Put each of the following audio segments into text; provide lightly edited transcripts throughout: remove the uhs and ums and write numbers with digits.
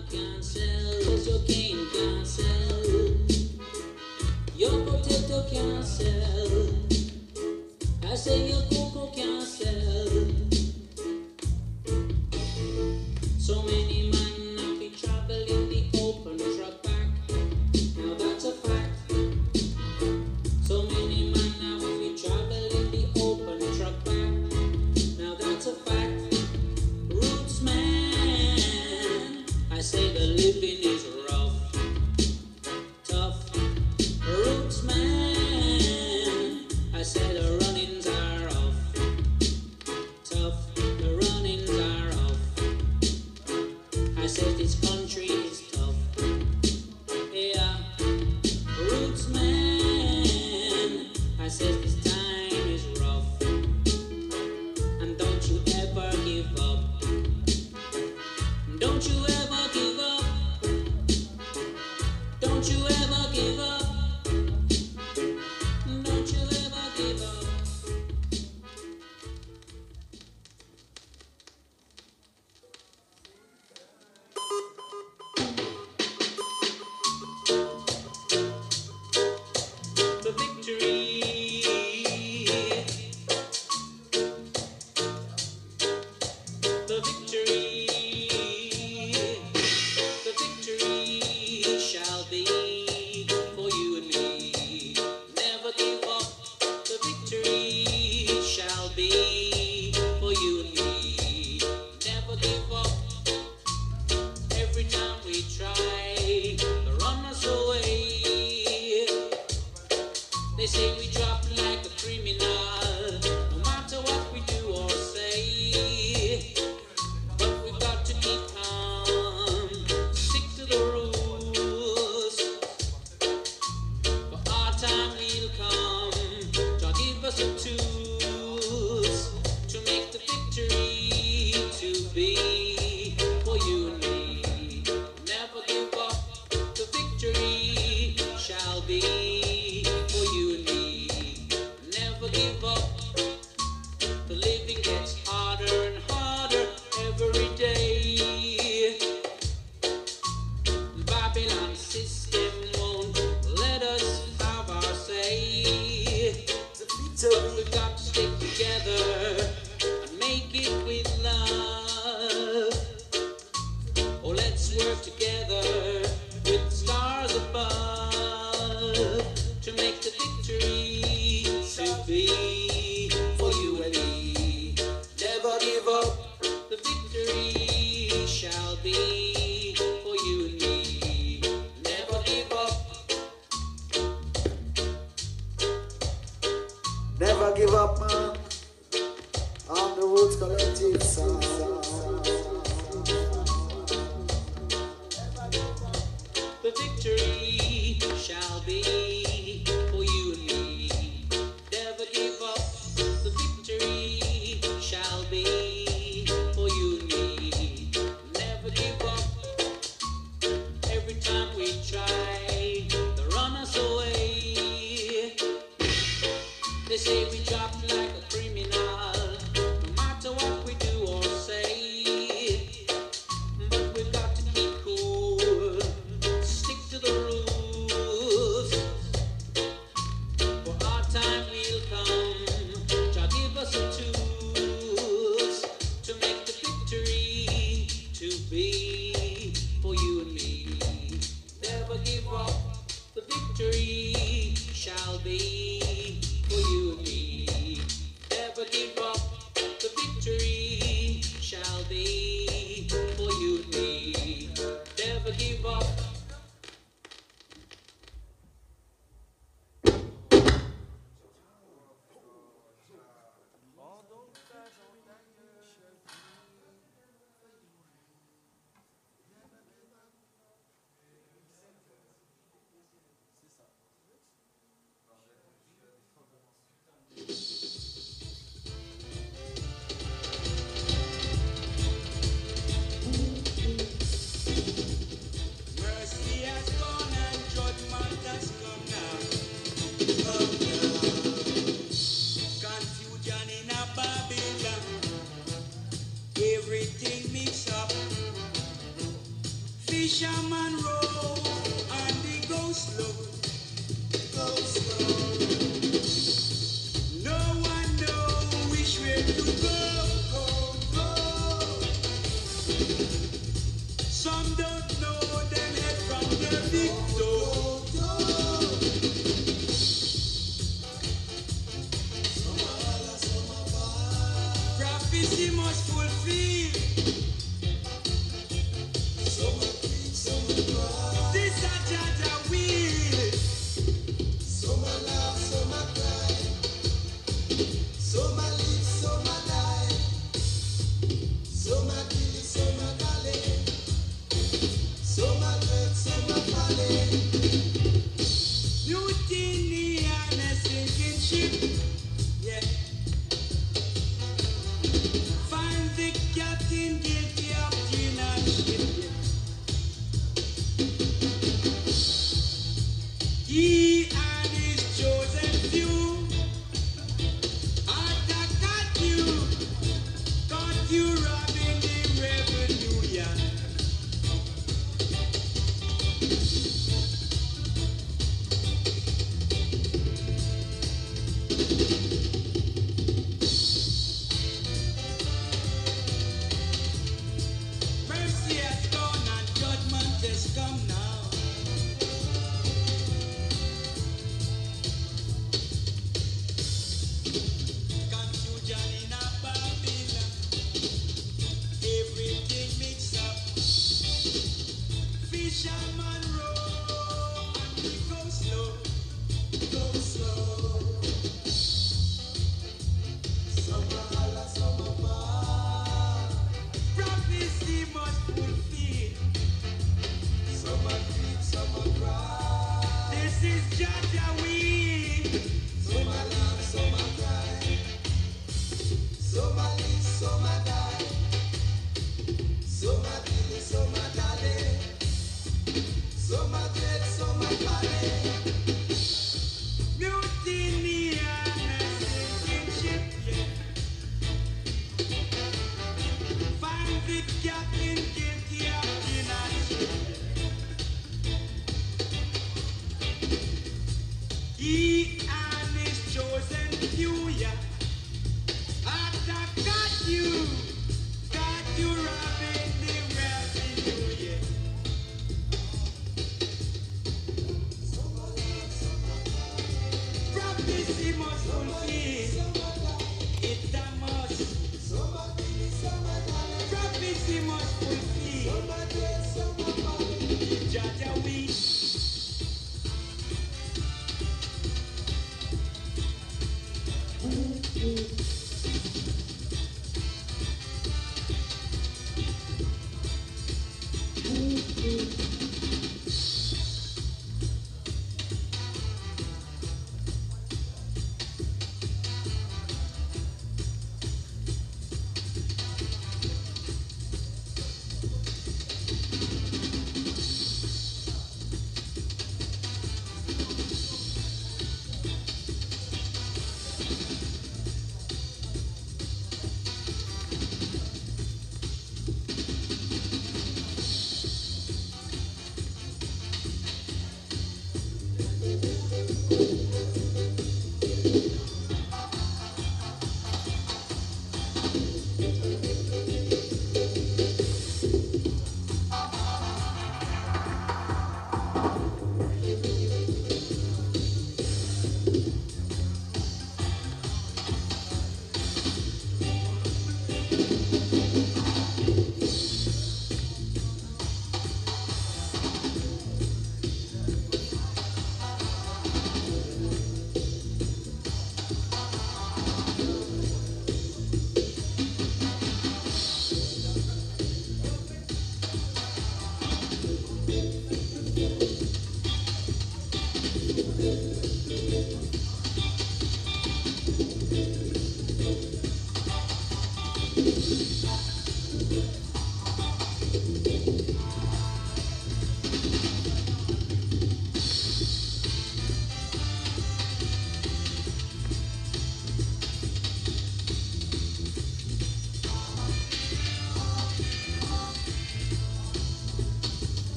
can't sell, 'cause your cane can't sell. Your potato can't sell. I say your cocoa can't sell. So many men have to travel in the open truck back. Now that's a fact. So many men have to travel in the open truck back. Now that's a fact. Roots man, I say the living is rough, tough. Roots man, I say the runnings are rough, tough. The runnings are rough. I said this country is tough. Yeah, roots man, I said this time is rough. And don't you ever give up. Don't you ever give up. Don't you ever give up. Don't you ever give up. The victory, the victory, the victory shall be for you and me. Never give up. The victory shall be for you and me. Never give up. Every time we try to run us away, they say we drop like a criminal, no matter what we do or say. But we've got to keep calm, stick to the rules. For our time will come, God give us the tools to make the victory to be for you and me. Never give up. The victory shall be for you and me. Never give up. The living gets harder and harder every day. The Babylon system won't let us have our say. But we've got to stick together and make it with love. Oh, let's work together with the stars above to make the victory to be for you and me. Never give up. The victory shall be for you and me. Never give up. Never give up, man. I'm the Roots Collective sound. The victory shall be for you and me. Never give up. The victory shall be for you and me. Never give up. Every time we try to run us away, they say we drop like a criminal, no matter what we do or say. But we've got to keep cool, stick to the rules. For our time will come, Jah give us the tools to make the victory to be for you and me. Never give up. The victory shall be for you and me. Never give up. The victory shall be for you and me. Never give up. Fisherman row and they go slow. Go slow. No one know which way to go. Go, go. Some don't know them head from the big door. Prophecy must fulfill. This a Jaja will. Some a laugh, some a cry. Some a live, some a die. Some a kill, some a galley. Some a dread, some a folly. Mutiny and a sinking ship. Yeah. Find the captain guilty of ownership. He and his chosen few attacked you, caught you robbing the revenue, yeah. Mercy has gone and judgment has come now. Confusion in a Babylon, everything mixed up. Fisherman row and we go slow, go slow. Some a holla, some a bawl. Prophecy must fulfill. Some a creep, some a cry. This is Jaja will. Some a laugh, some a cry. Some a live, some a die. Some a kill, some a galley.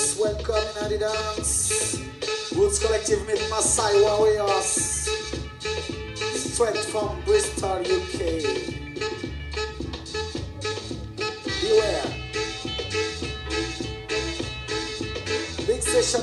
Yes, welcome in the dance. Roots Collective meet Maasai Warriors. Straight from Bristol, UK. Beware. Big session.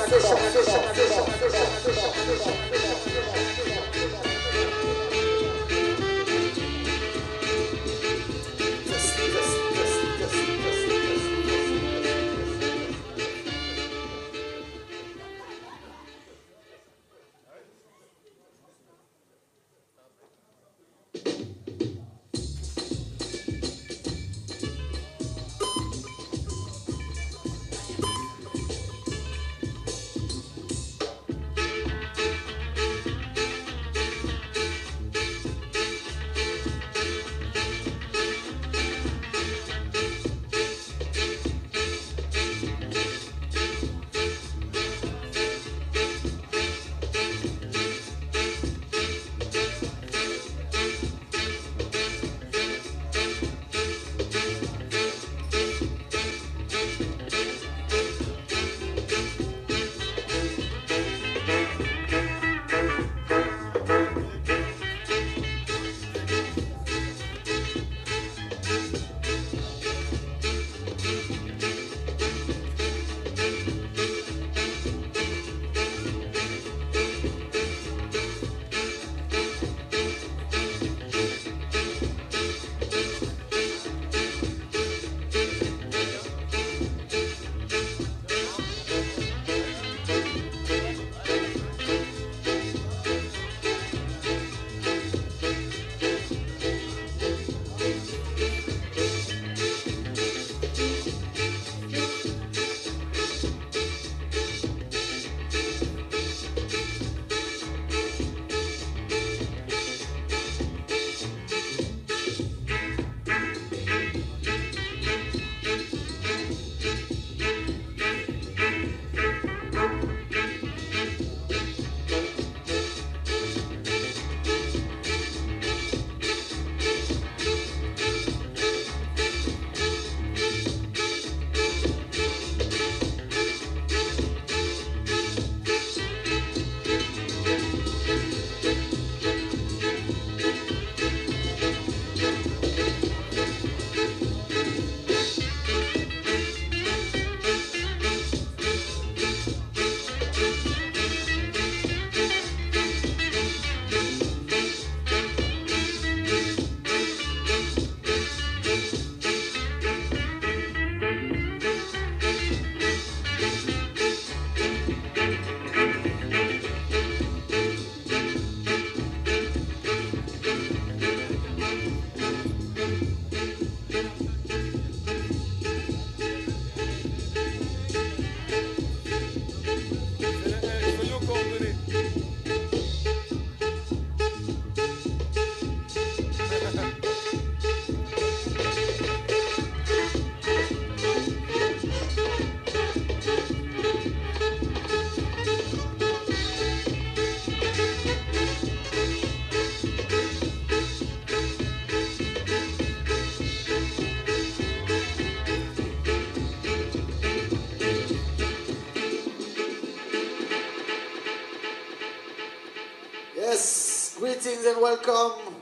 Greetings and welcome.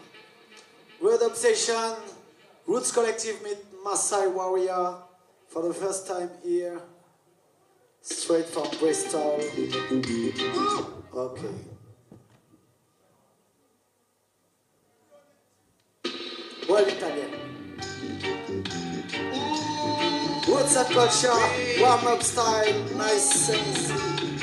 Rhythm Session, Roots Collective meet Maasai Warrior for the first time here, straight from Bristol. Okay. Well, Italian. Roots and culture, warm-up style, nice and easy.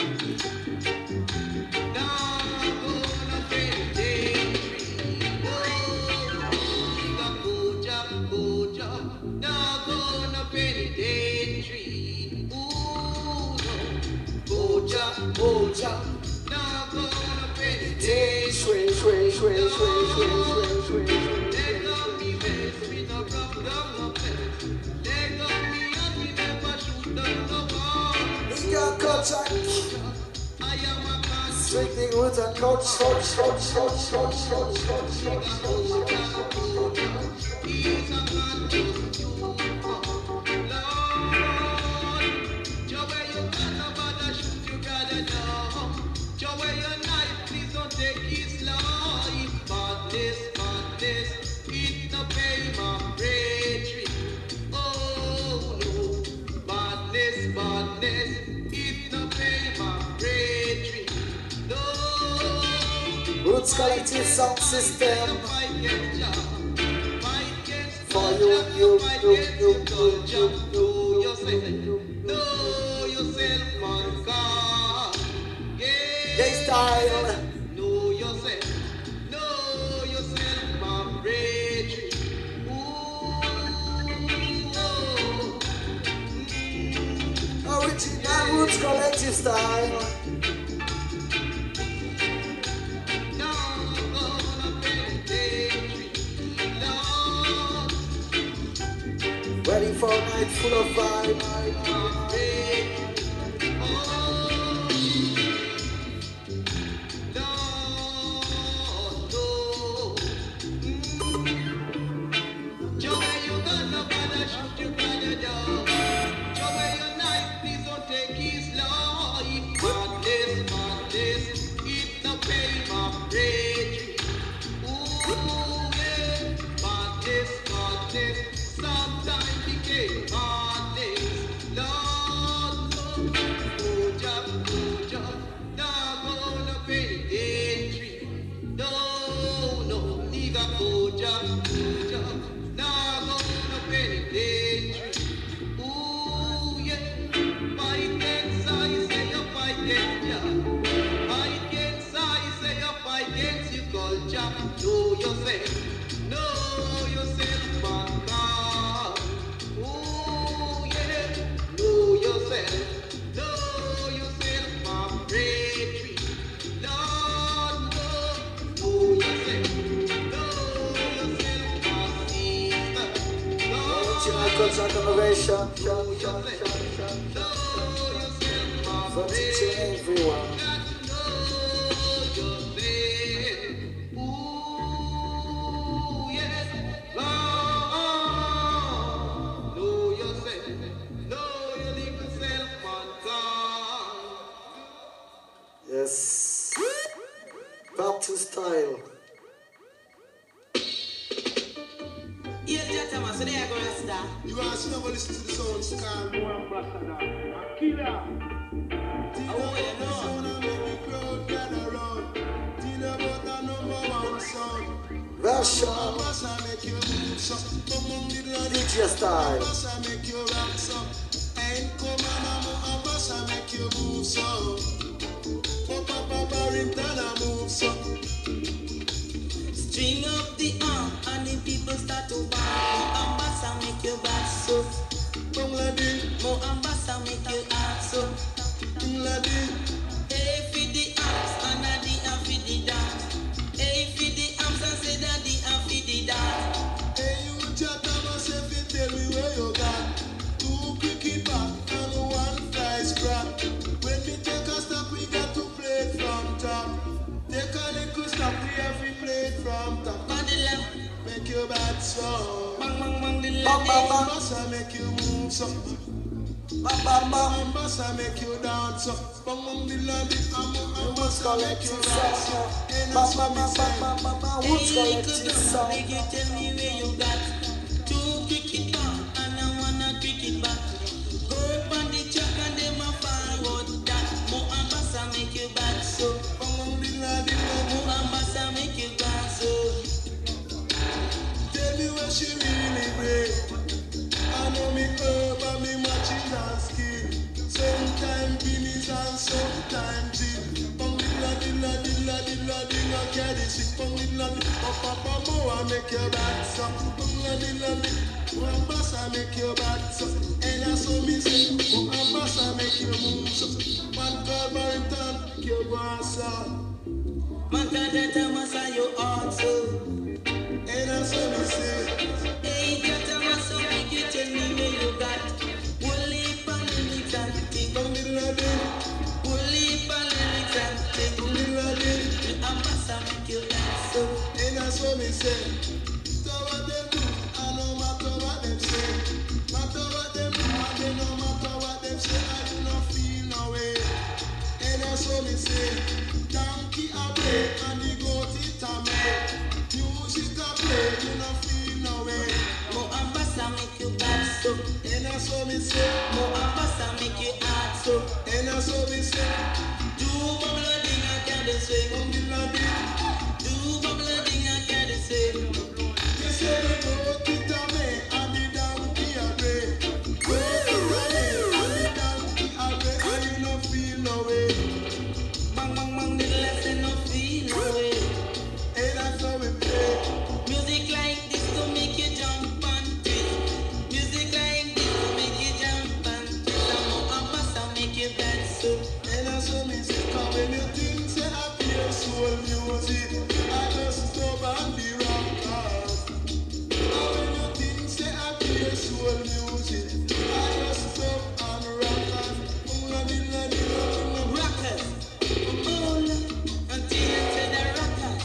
Strengthening roots and coach. Roots Collective Sound System. For you. Gay style. Know yourself, my brethren. Original Roots Collective style. Ready for a night full of vibe. Culture innovation. For teaching everyone. Yes. Part 2 style. You ask never listen to the sound scar. Oh, you know. Version. DJ style. String up the arm and the people start to bang. Ambassa make you back so. Mo ambassa make you act so. Hey for the arms and a the and for the dance. Hey for the arms and say that the and for the dance. Hey, you chat about self, tell me where you got 2 cricket back and 1 fly scrap. When we take a stop, we got to play it from top. Take a little stop, we have to play it from top. Make your bad song. Bang bang bang the Bang bang bang. Massa make you move so. Bang bang bang. Massa make you dance so. Bang bang the lobby, Roots Massa make you Collective dance so. sound. And Bang that's what bang me bang say. bang bang bang. Roots Collective sound. Make you tell me where you got 2 cricket ball and I wanna cricket back. Go up on the track and them a forward that. Mo ambassa make you back so. Bang bang the lobby, Mo ambassa make you back so. tell me where she really great. I know me herb and me matching and skill. Sometimes guineas and sometimes gin. Bang dilla dilla dilla dilla dilla carry sick. Bang dilla dilla papa mo I make your back so. Bang dilla dilla ambassa make your back so. And I saw me say, oh ambassa make you move so. Man call Barrington, make your grass up. Man can that massa you also. And I saw me say, Hey, that massa make you tell me where you got. Woolly lyrics and thing. bang dilla dilla, Woolly lyrics and thing. dilla dilla. The ambassa make you dance so. And that's what me say. Matter what them do, I no matter what them say. Matter what them do, I they no matter what them say. I do not feel no way. And that's what me say. Donkey a play and the goat it a make. Music a play, you not feel no way. Mo ambassa make you back so. And that's what me say. Mo ambassa make you act And I saw me say, come when you think say I play soul music, I just stop and be rockers. And when you think say I play soul music, I just stop and rockers. Rockers. All until you say the rockers.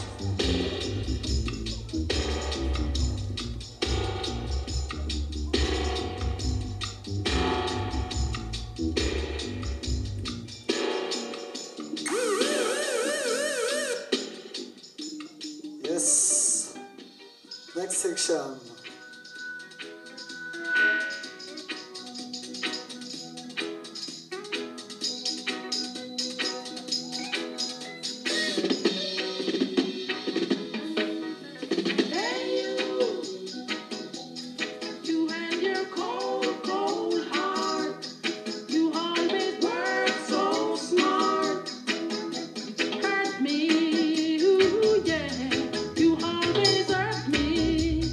Yes. Next section. You and your cold, cold heart. You always work so smart. Hurt me, ooh, yeah. You always hurt me.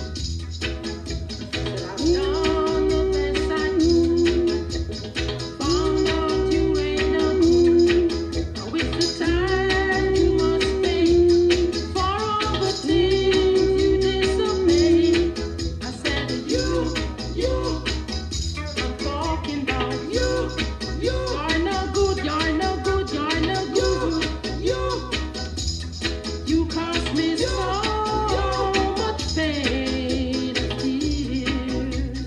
Said I've done the best I could. Found out you ain't no good. Now it's the time you must pay for all the things you disobeyed. I said I'm talking about you. You're no good, you're no good, you're no good. You caused me so much pain and tears.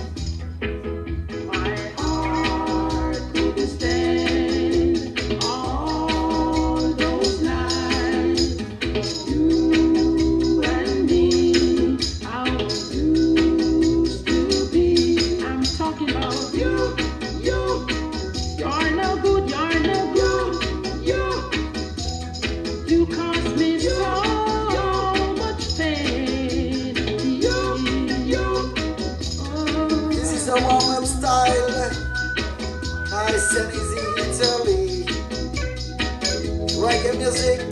My heart couldn't stand all those lies. You and me, how we used to be. I'm talking about you. You're no good, you're no good. You caused me so much pain. This is a warm-up style. Nice and easy Italy. Reggae music.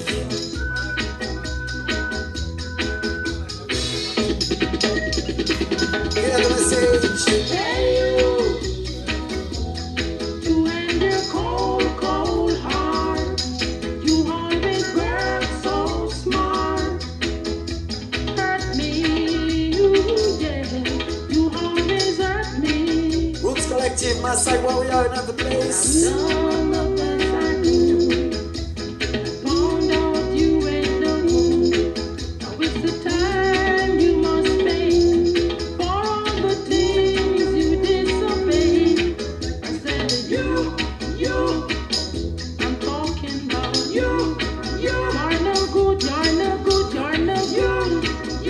Hear the message. Hey you and your cold, cold heart. You always work so smart. Hurt me, yeah. You always hurt me. Roots Collective, Maasai Warrior, another place. None of us I knew. Found out you ain't no good. Now it's the time you must pay for all the things you disobeyed. I said I'm talking about you. You're no good, you're no good, you're no good.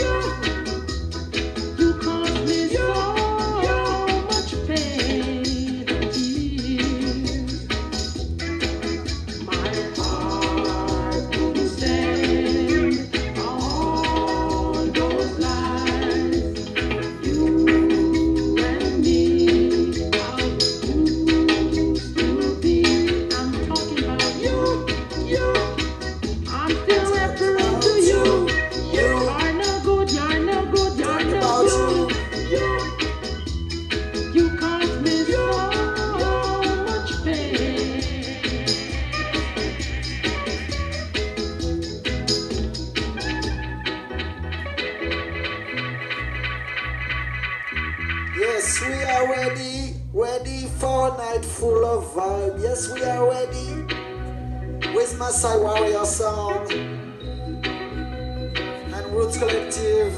You caused me so much pain and tears. My heart couldn't stand all those lies. You and me, how we used to be. I'm talking about you. I'm still referring to you. You're no good, you're no good, you're no good. You caused me so much pain. Yes, we are ready for a night full of vibe. Yes, we are ready with Maasai Warrior Sound and Roots Collective.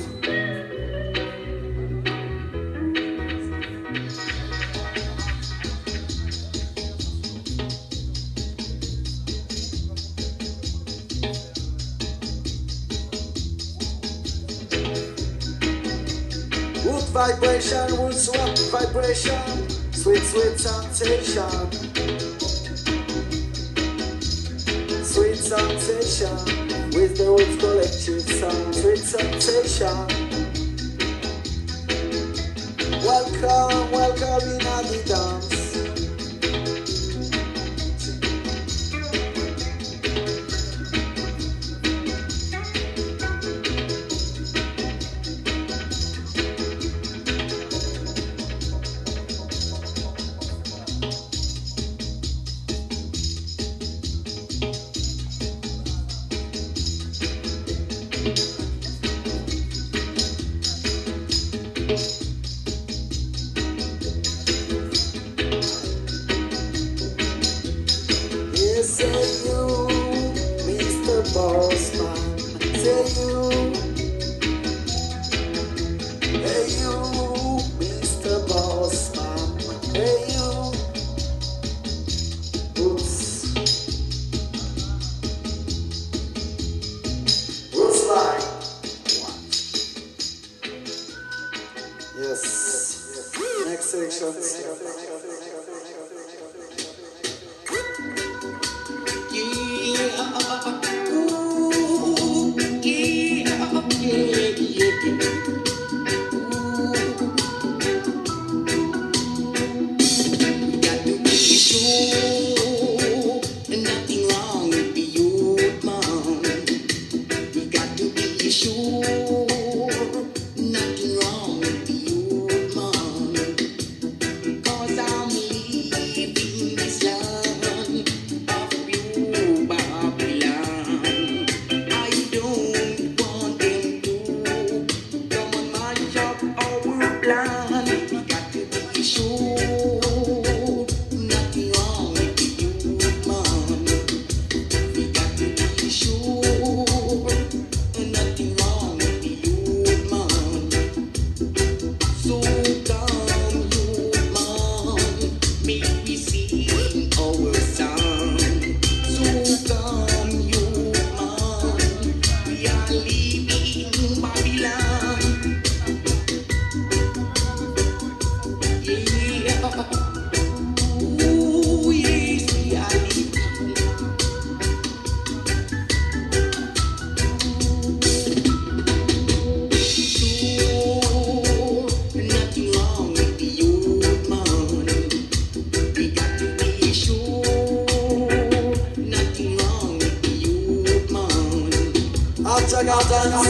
Root vibration, roots rock vibration, sweet, sweet sensation. Sweet sensation with the Roots Collective sound. Sweet sensation. Welcome in the dance. Say you, Mr. Bossman. Say you. Hey you, Mr. Bossman. Hey you. Oops. Roots line. Yes. Next section. Nothing wrong with the youth, man. We got to be sure. Nothing wrong with the youth, man. 'Cause I'm leaving this land of pure Babylon. I don't want them to come and mash up our plan. We got to be sure. Nothing wrong with the youth, man. We got to be sure. Nothing wrong with the youth, man. So come, youth, man, make we sing our song. So come, youth, man, we are leaving Babylon. Yeah. Ooh, yes, we are leaving. Sure, nothing wrong with the youth, man. We got to be sure. Nothing wrong with the youth, man. After Gardens,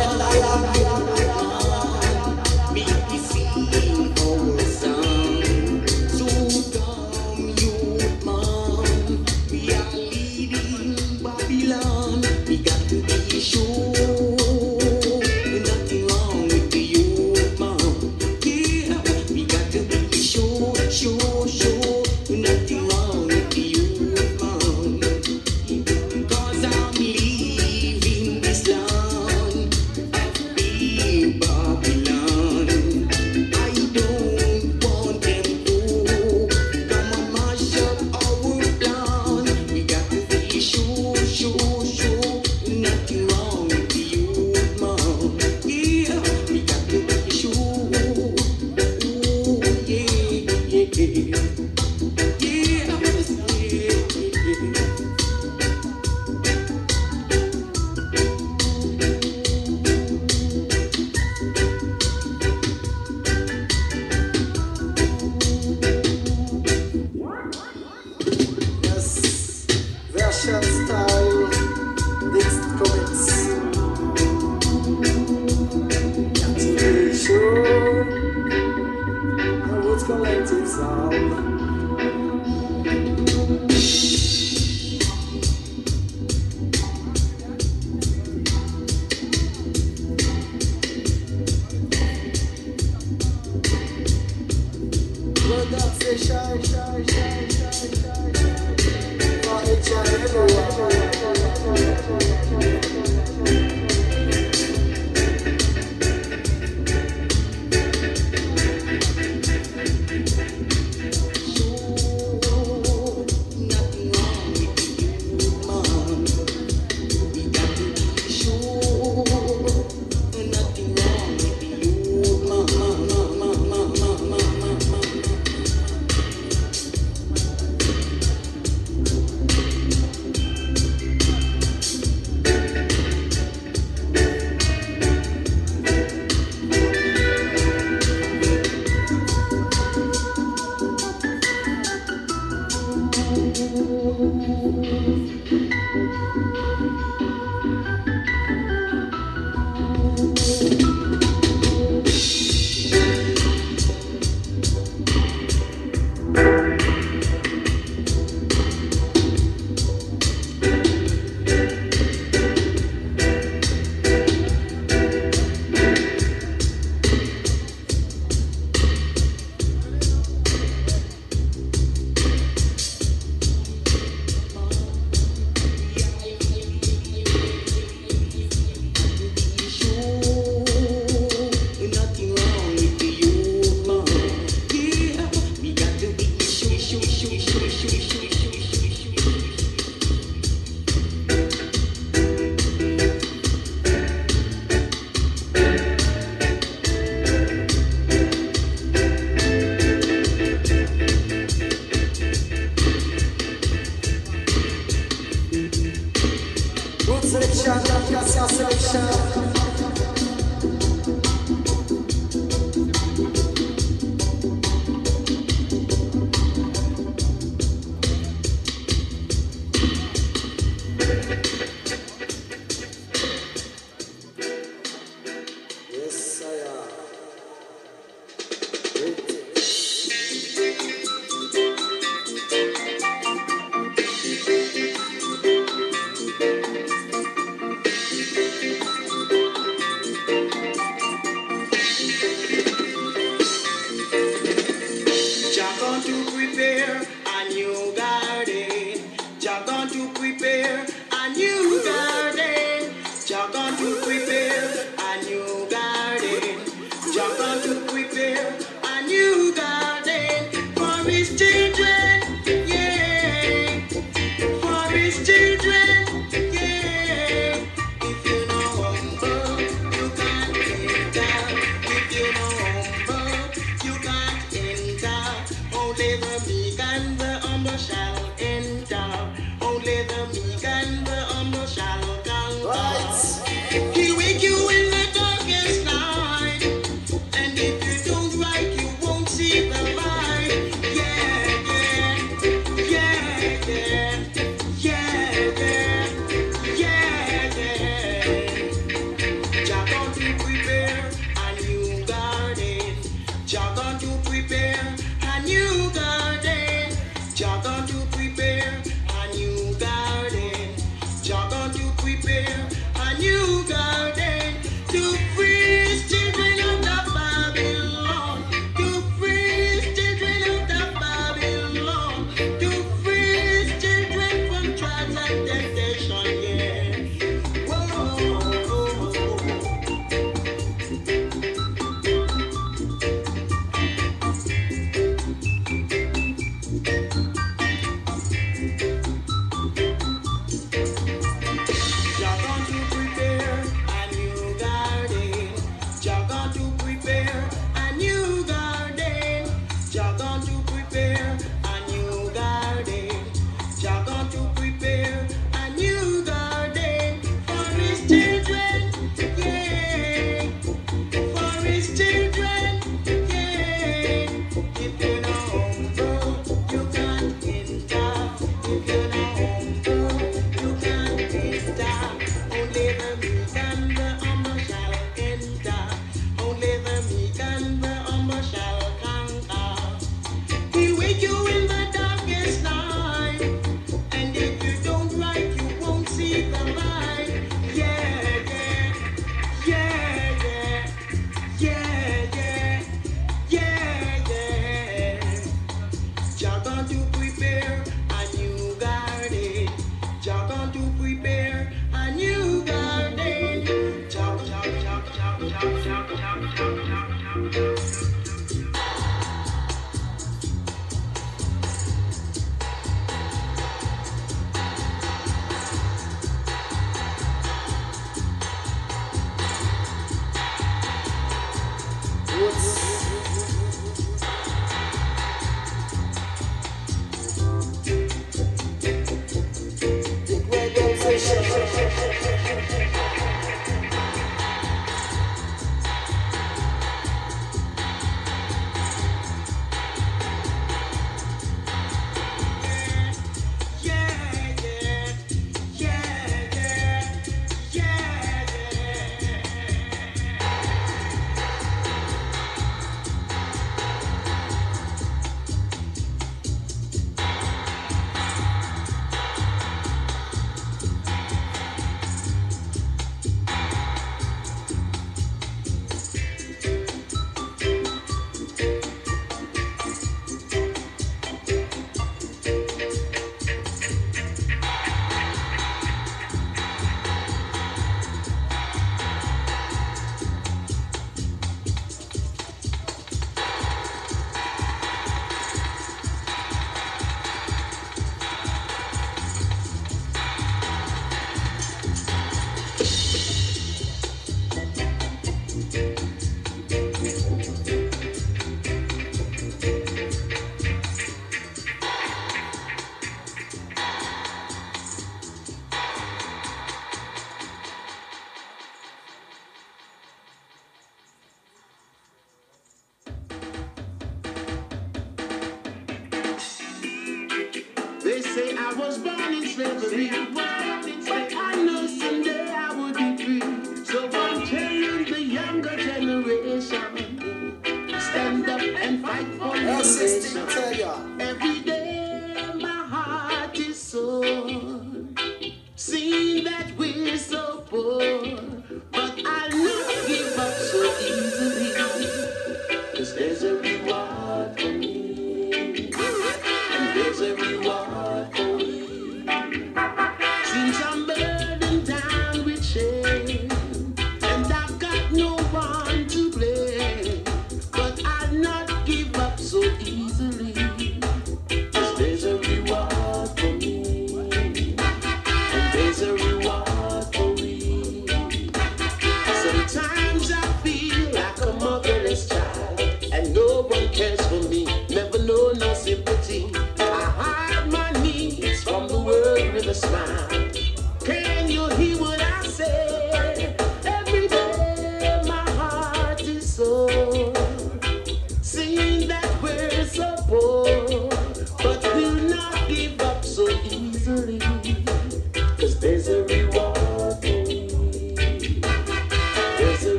Make we sing our song. So come, youth, man. We are leaving Babylon. We got to be sure. Nothing wrong with the youth, man. Yeah, we got to be sure. Nothing wrong with the youth, man. 'Cause I'm leaving this land of big Babylon. I don't want them to come and mash up our plan. We got to be sure. Nothing wrong with the youth, man. Yeah, we got to be sure. Ooh, yeah. yes, version style, next comments. Got to be sure, the Roots Collective sound. Word up, say shy, for each and everyone. Nothing wrong with the youth, man. We got to be sure. Nothing wrong with the youth, man. prepare a new garden. Jah going to prepare a new garden. Jah going to prepare a new garden. Jah going to prepare a new garden for his children. Yeah, for his children. Yeah, if you know humble, you can't enter. If you know humble, you can't enter. Only the meek and the humble shall enter. Only the meek and the humble shall conquer. Right. He wake you in the darkest night, and if you don't right, you won't see the light. Yeah, yeah, yeah, yeah, yeah, yeah, yeah. Jah going to prepare a new garden. Jah going to prepare a new garden. Jah going to prepare a new garden. Jah going to prepare a new garden to free his children out of Babylon. To free his children out of Babylon. To free his children from trials and temptation. Yeah. Whoa. Jah going to prepare a new garden. Jah going to prepare a new garden. Jah going to prepare a new garden. Jah going to prepare a new garden for his children. Yeah, for his children. Yeah, if you know humble, you can't enter. If you know humble, you can't enter. Only the meek and the humble shall enter. Only the meek and the humble shall conquer. He wake you in the darkest night, and if you don't right, you won't see the light. Yeah, yeah, yeah, yeah, yeah, yeah, yeah, yeah. Jah going to prepare a new garden. Jah going to prepare a new garden. Jah, jah, jah, jah, jah, jah, jah, jah, jah, jah. Big Rhythm Session. Yeah, yeah, yeah, yeah, yeah, yeah. They say I was born in slavery, but I know someday I will be free. So I'm telling the younger generation, stand up and fight for L16 liberation. tell ya. Every day my heart is sore, seeing that we're so poor, but I'll not give up so easily, 'cause there's a reward for me.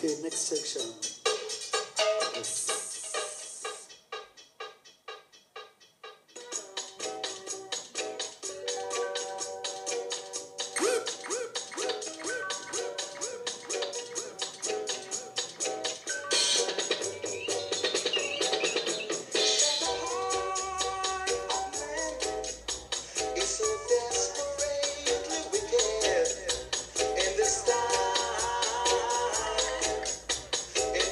Okay, next section. Yes. It's so desperately wicked in this time. In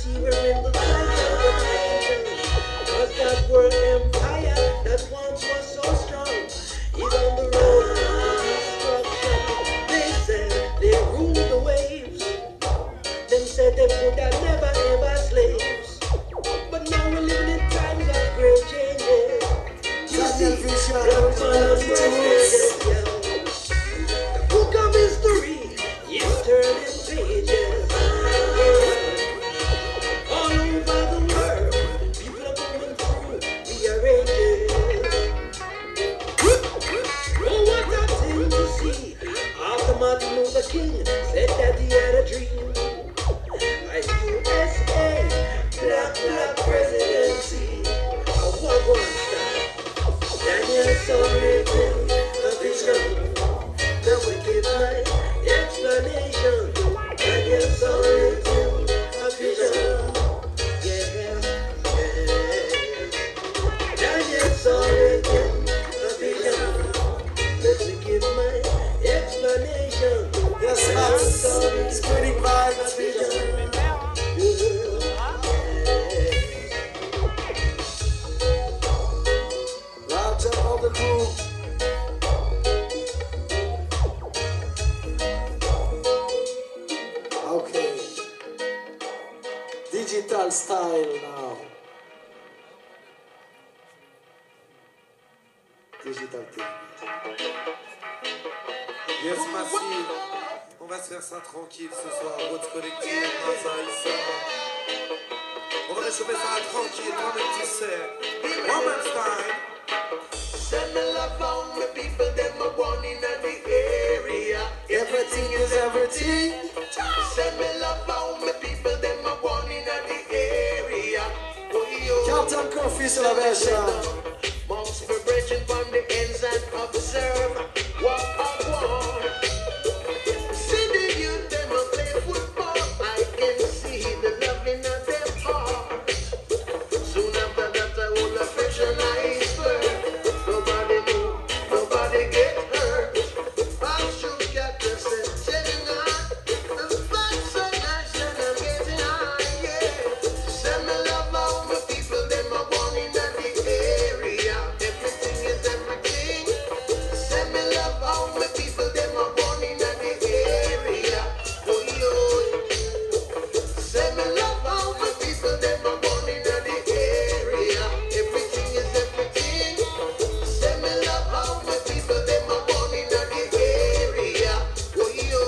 deceiver in the sight of the Titans. Cause that world empire that once was so strong is on the road to destruction. They said they rule the waves. Them said they would have never ever slaves. But now we're living in times of great changes. You see, the book of history is turning pages. All over the world, people are going through rearranges. Oh, what a thing to see! After Martin Luther King said that he had a dream. A USA, black presidency. A one style. Daniel saw it in a vision. The wicked mind explanation. Daniel saw it in a vision. Yeah, yeah. Daniel saw it in a vision. The wicked mind explanation. Yes, man. Spreading vibes. Vision. Roger all the crew. Okay. Digital style now. Digital thing. Yes, Massive. On va se faire ça tranquille ce soir. Roots Collective, Massa, on va réchauffer ça tranquille, toi-même tu sais. Woman's time. Send me love on the people, them are born in the area. Everything is everything. Send me love on the people, them are born in the area. Captain Coffee sur la version. Monks for bridging from the ends and observe. Walk on war. See the youth, them a play football. I can see the love in their heart. Soon after that, I will affection I spur. Nobody move, nobody get hurt. I should get the setting on. The vibes so nice and I'm getting high, yeah. Send me love on the people, them are born in the area. Everything is everything. Send me love on the people, them are born in the area. Oh, yo. Send me love on the people, them are born in the area. Everything is everything. Send me love on the people, them are born in the area. Oh, yo.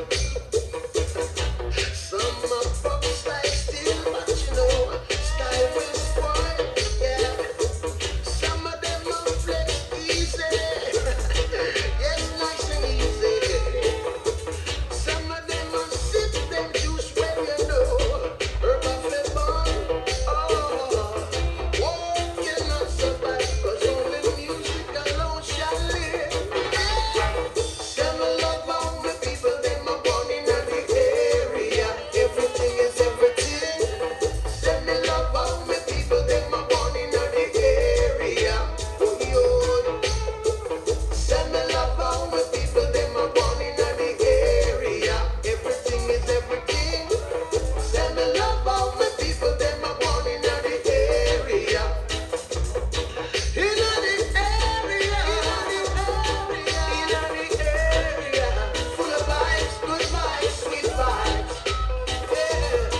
Some are pop style still, but you know, style will spoil, yeah. Some of them are flex easy, yes, nice and easy. Some of them are sip them juice when you know, herb of the bun, oh, cannot survive, 'cause only music alone shall live, yeah. Send me love on the people, them are born in the area. Everything is everything. Send me love on the people, them are born in the area. Oh, yo. Send me love on the people, them are born in the area. Everything is everything. Send me love on the people, them are born in the area. In the area, full of vibes, good vibes, sweet vibes. Yeah.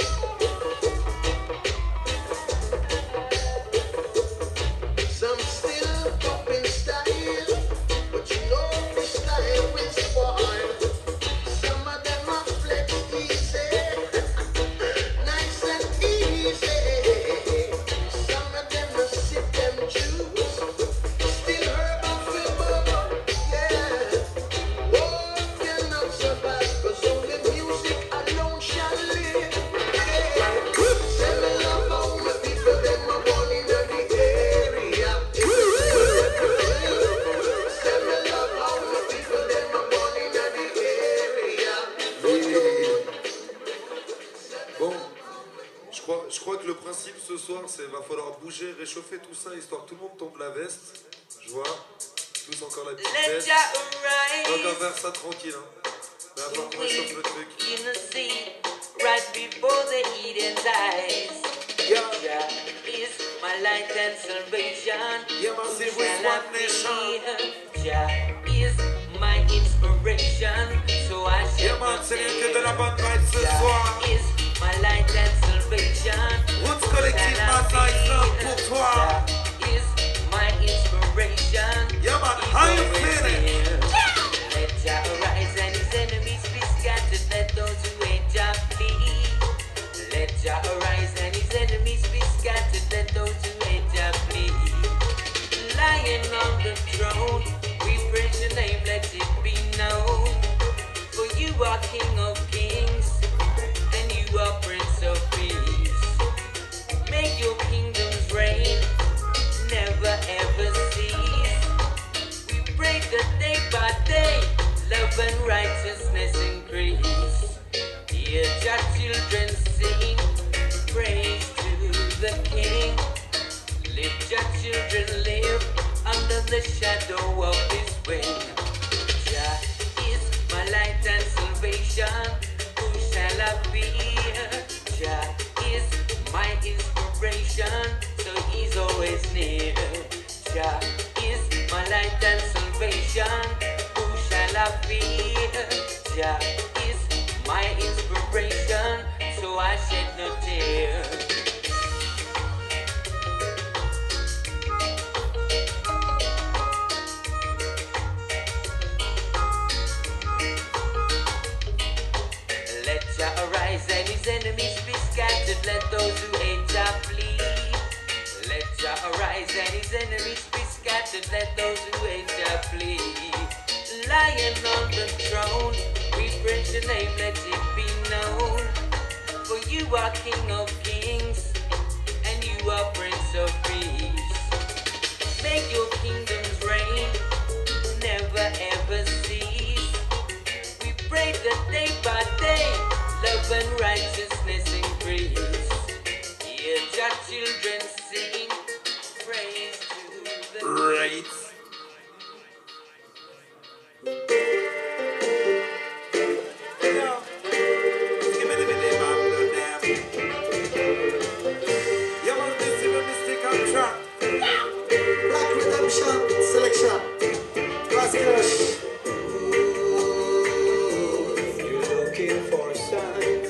Some still popping style, but you know the style will spoil. Some of them are flex easy, nice and easy. Some of them are sip them juice, still herb of the bubble, yeah. Oh, cannot survive, 'cause only music alone shall live, yeah. Send me love on the people, them are born in the area. Send me love on the people, them are born in the area. Bon, je crois que le principe ce soir, c'est va falloir bouger, réchauffer tout ça, histoire que tout le monde tombe la veste. Je vois, tous encore la petite Let veste. ya Donc on arrive va faire ça tranquille, hein. Mais avant qu'on réchauffe le truc. in the sea, right before the Eden tide. and salvation. Yeah, man, Who say with shall I one nation. fear? Jah is my inspiration, so I Yeah, shall man, not c'est rien que de fear. la bonne vibe ce Jah soir. is my light and salvation. Roots Collective, Massa Issa, pour toi. Jah is my inspiration. Yeah, man, He's how you always feeling? near. Let Jah arise and his enemies be scattered. Let those who hate Jah flee. Let Jah arise and his enemies be scattered. Let those who hate Jah flee. Lying on the throne, we praise your name, let it be known. For you are King of kings, and you are Prince of peace. Make your kingdoms reign, never ever cease. We pray that day by day, love and righteousness increase. Hear Jah children sing, praise to the King. Let Jah children live under the shadow of his wing. Jah is my light and salvation. Who shall I fear? Jah is my inspiration, so he's always near. Jah is my light and salvation. Who shall I fear? Jah is my inspiration, so I shed no tear. Let Jah arise and his enemies be scattered. Let those who hate Jah flee. Let Jah arise and his enemies be scattered. Let those who hate Jah flee. Lying on the throne, we praise your name, let it be known. For you are King of kings, and you are Prince of peace. Make your kingdoms reign, never ever cease. We pray that day by day, love and righteousness increase. Hear Jah children sing, praise to the Right. Yeah. Give me the video, man, the damn. Yeah, man, this is a mistake on track. Black Redemption selection. Vasquez. You're looking for signs.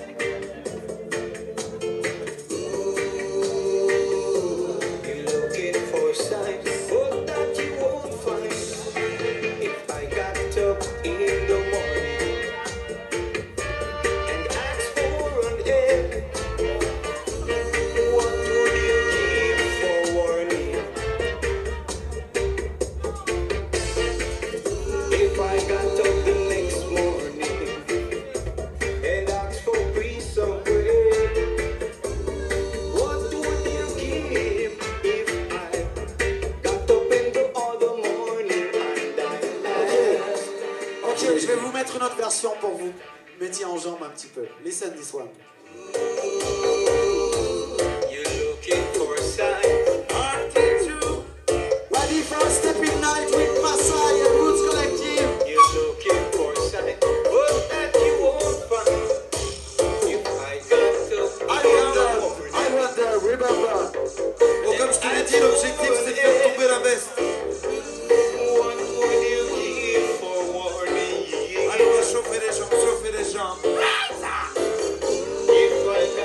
You're looking for signs, but that you won't find. If I got up in the morning and asked for an egg, what would you give for warning? If I got up the next morning and asked for piece of bread, what would you give? If I got up in the other morning and I asked, Ok, je vais vous mettre une autre version pour vous mettre en jambe un petit peu. Listen this one. you're looking for a sign. Ready for a stepping night with Masai and Roots Collective. You're looking for a sign, but that you won't find. If I got up in the morning. I wonder, remember. Bon, comme je te l'ai dit, l'objectif c'est de faire tomber la veste. What would you give for warning? Allez, on va chauffer les jambes, chauffer les jambes. If I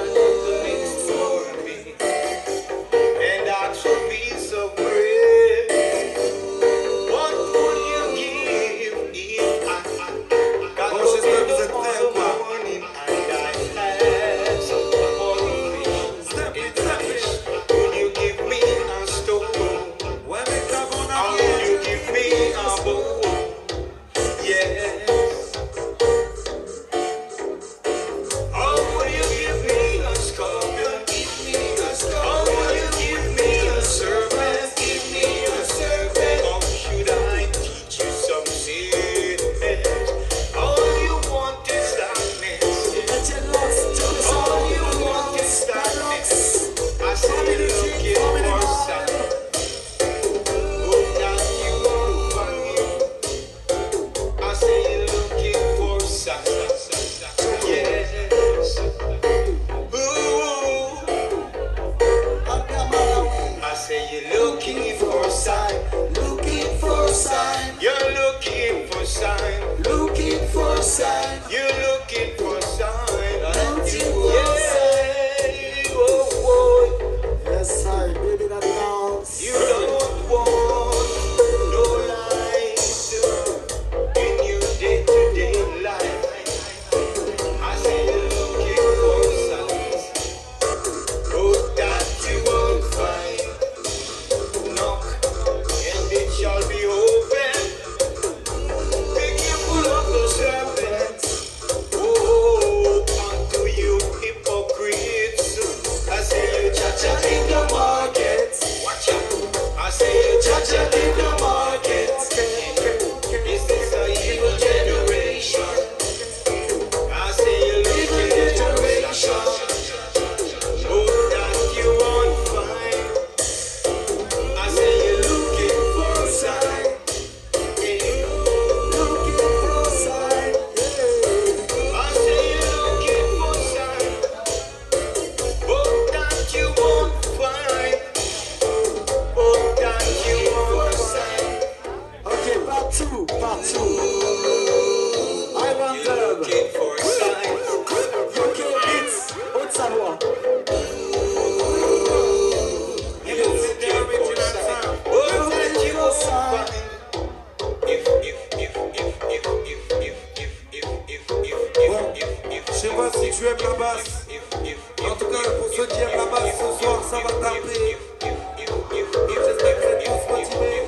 ça va taper. J'espère que vous êtes tous motivés.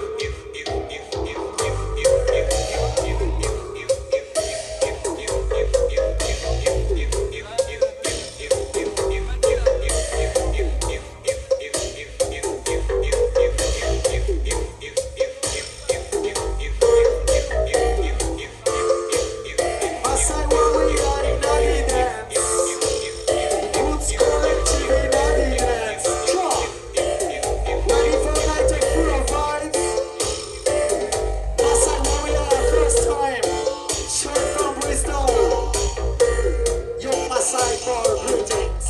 Masai Warrior in the dance. Roots Collective in the dance. Sure. Ready for a night full of vibes? Masai Warrior, first time. Straight from Bristol. Young Masai for greetings.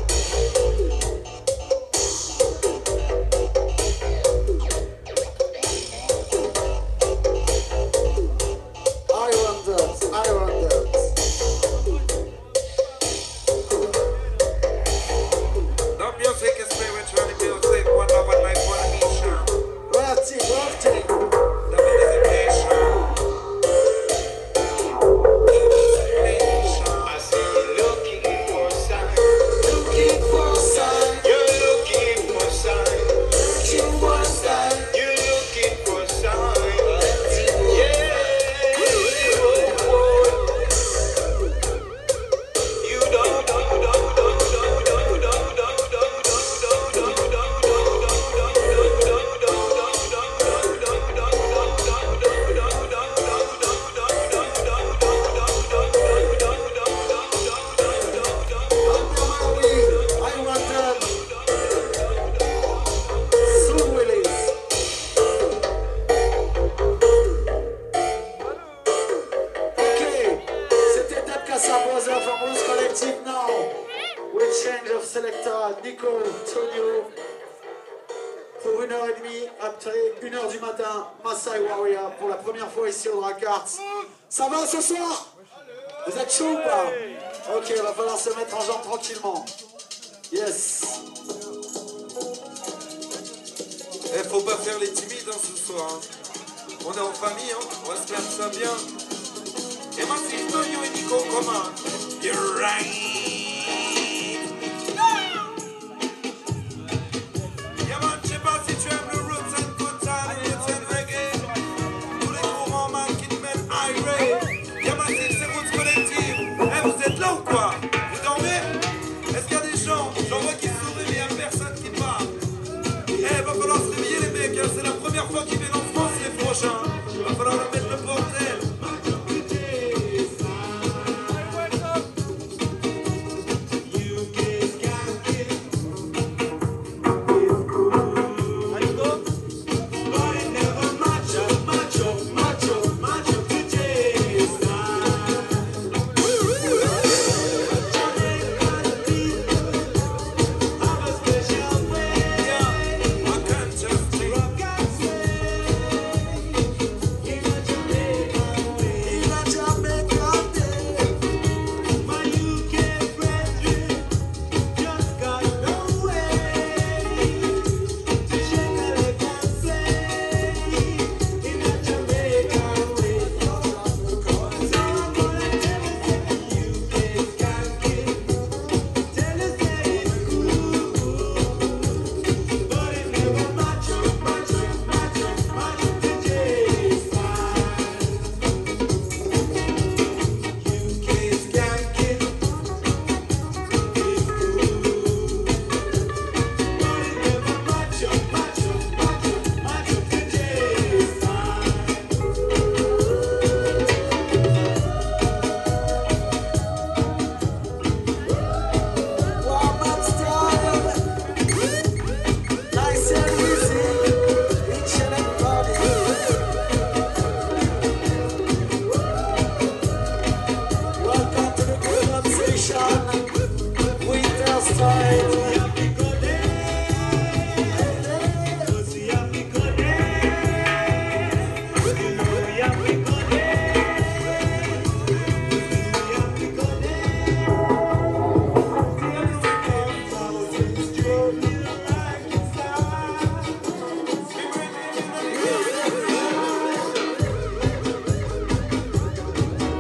Islanders, Islanders. The music is spiritual music. One love, one life, one mission. Royalty, royalty. The meditation. I see you looking for signs. Looking for a sign. You're looking for signs. Searching for a sign. You're looking for signs. Yeah. You don't. Islanders. Soon release. Okay, c'était Dab Casabrosa from Roots Collective now. With change of selector Nico, Tonio. Pour 1h30, après 1h du matin, Masai Warrior pour la première fois ici au Dracarts. Ça va ce soir? Vous êtes chaud ou pas? Ok, va falloir se mettre en jambe tranquillement. Yes. Eh, faut pas faire les timides hein, ce soir. Hein. On est en famille, hein. On va se faire ça bien. Et moi, c'est Tonio et Nico en commun. You're right. Yeah, man, je sais pas si tu aimes le roots and good time, roots and reggae. Tous les courants, man, qui nous mènent irate. Yeah, man, c'est Roots Collective. Eh, vous êtes là ou quoi? Vous dormez? Est-ce qu'il y a des gens? J'en vois qui sourient, mais il y a personne qui parle. Eh, va falloir se réveiller les mecs, hein. C'est la première fois qu'ils viennent en France les prochains. Va falloir leur mettre le bordel. I can't just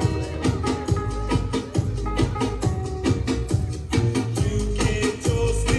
toast me.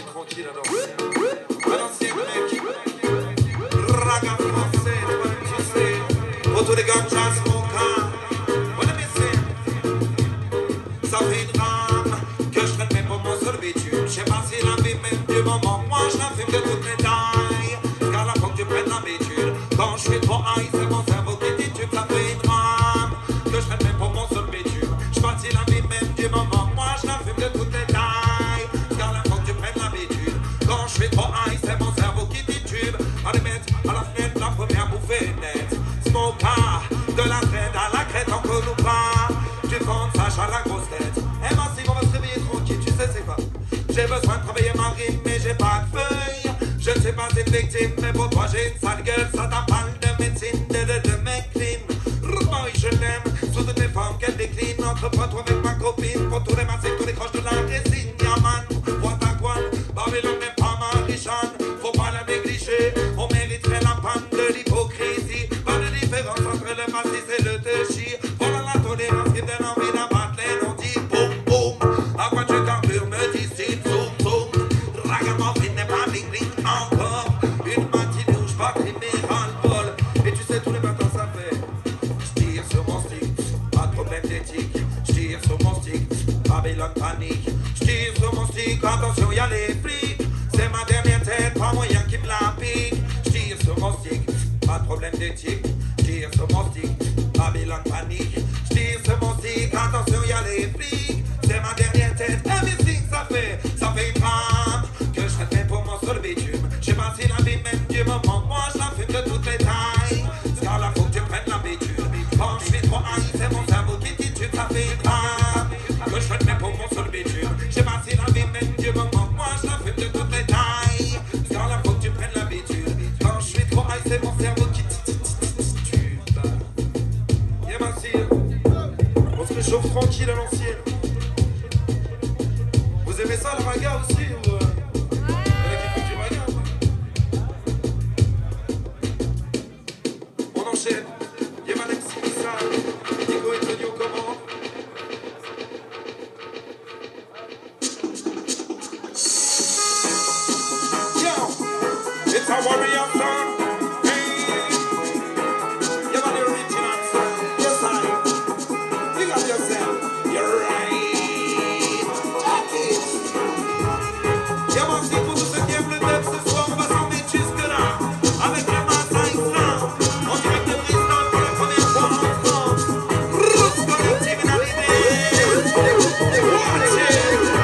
vivre tranquille à l'ancienne. À l'ancienne, mec. Raga français, toi-même tu sais. Pour tous les gars, jazz, mon cas. Voilà mes scènes. Ça fait une rame que je traite même pour mon seul bitume. Je sais pas si la vie même du moment. Moi, je la fume de toutes les tailles. Car là, faut que tu prennes l'habitude. Quand je suis trop high, c'est mon cerveau qui titube. Ça fait une rame que je traite même pour mon seul bitume. Je sais pas si la vie même du moment. Moi, je la fume de toutes les tailles. Car là, faut que tu prennes l'habitude. Quand je suis trop high, c'est mon cerveau qui titube. Allez mettre à la fenêtre la première bouffée nette. Smoker, de la traite à la crête, on colle ou pas. Tu comptes sache à la grosse tête. Eh ben si on va se réveiller tranquille, tu sais c'est quoi. J'ai besoin de travailler ma rime, mais j'ai pas de feuille. Je ne sais pas si c'est victime, mais pour toi j'ai une sale gueule. Ça t'en parle de médecine, de mec clean. Moi je l'aime, sous toutes les formes qu'elle décline. Entreprends-toi avec ma copine, pour tous les massifs, tous les croches de la résine. Yaman, vois ta guane, Babylone n'est pas ma richane. Faut pas la négliger, on mériterait la panne de l'hypocrisie. Pas de différence entre le massif et le touchy. Voilà la tolérance qui donne envie d'abattre les non-dits. Boum boum, à quoi tu carbures me dis-tu zoom zoom. Ragamuffin n'est pas bling bling encore. Une matinée où je bats crimer ras-le-bol. Et tu sais tous les matins ça fait. Je tire sur mon stick, pas de problème d'éthique. Je tire sur mon stick, Babylone panique. Je tire sur mon stick, attention y'a les flics. C'est ma dernière tête, pas moyen qui me la pique. Je tire sur mon stick, pas de problème d'éthique. Je tire sur mon stick, Babylone panique. Je tire sur mon stick, attention y'a les flics. C'est ma dernière tête, everything ça fait une trame que je ferais pour mon seul bitume. Je sais pas si la vie même du moment, moi je la fume de toutes les tailles. Car là faut que tu prennes l'habitude. Quand je suis trop high, c'est mon cerveau qui titube, ça fait une trame que je ferais pour mon seul bitume. Je sais pas si la vie même du moment, moi je la fume de toutes les tailles. Car là faut que tu prennes l'habitude. Quand je suis trop high, c'est mon cerveau qui titube. Yeah, merci. On se réchauffe tranquille à l'ancienne. Vous aimez ça le raga aussi ou il y en a qui font du raga? On enchaîne. Yeman MC Missal, Nico et Tonio comment? Yo, it's a warrior song. Hey, Yeman the original song. Yes I. Big up yourself. You're right. Y'a merci pour tous ceux qui aiment le dub ce soir, on va s'en mettre jusque là. Avec le Massa Islam, en direct de Bristol pour la première fois en France. Roots Collective in a l'idée. Watch it.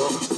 go.